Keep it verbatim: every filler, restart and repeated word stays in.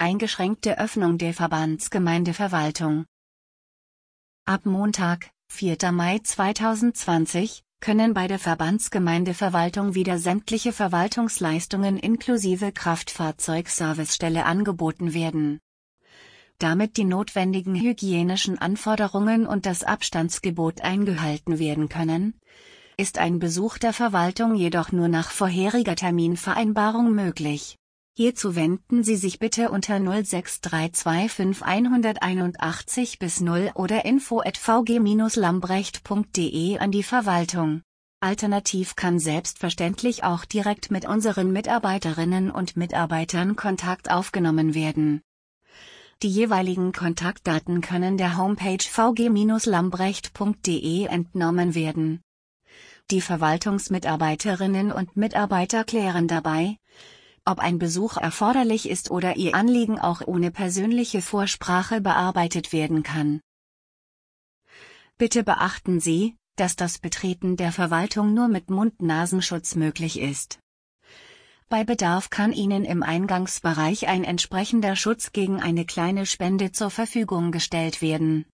Eingeschränkte Öffnung der Verbandsgemeindeverwaltung. Ab Montag, vierter Mai zweitausendzwanzig, können bei der Verbandsgemeindeverwaltung wieder sämtliche Verwaltungsleistungen inklusive Kraftfahrzeugservicestelle angeboten werden. Damit die notwendigen hygienischen Anforderungen und das Abstandsgebot eingehalten werden können, ist ein Besuch der Verwaltung jedoch nur nach vorheriger Terminvereinbarung möglich. Hierzu wenden Sie sich bitte unter null sechs drei zwei fünf einhunderteinundachtzig bis null oder info at v g lambrecht punkt de an die Verwaltung. Alternativ kann selbstverständlich auch direkt mit unseren Mitarbeiterinnen und Mitarbeitern Kontakt aufgenommen werden. Die jeweiligen Kontaktdaten können der Homepage v g lambrecht punkt de entnommen werden. Die Verwaltungsmitarbeiterinnen und Mitarbeiter klären dabei, ob ein Besuch erforderlich ist oder Ihr Anliegen auch ohne persönliche Vorsprache bearbeitet werden kann. Bitte beachten Sie, dass das Betreten der Verwaltung nur mit Mund-Nasenschutz möglich ist. Bei Bedarf kann Ihnen im Eingangsbereich ein entsprechender Schutz gegen eine kleine Spende zur Verfügung gestellt werden.